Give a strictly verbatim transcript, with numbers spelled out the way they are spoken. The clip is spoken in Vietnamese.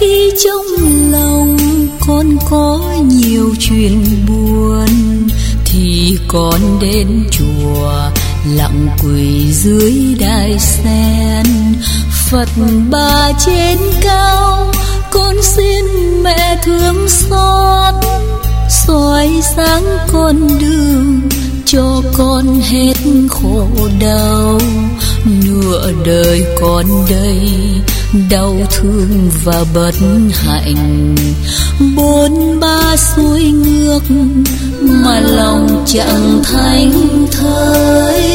khi trong lòng con có nhiều chuyện buồn thì con đến chùa lặng quỳ dưới đài sen. Phật bà trên cao, con xin mẹ thương xót, soi sáng con đường cho con hết khổ đau. Nửa đời con đây đau thương và bất hạnh, bốn ba xuôi ngược mà lòng chẳng thánh thơi.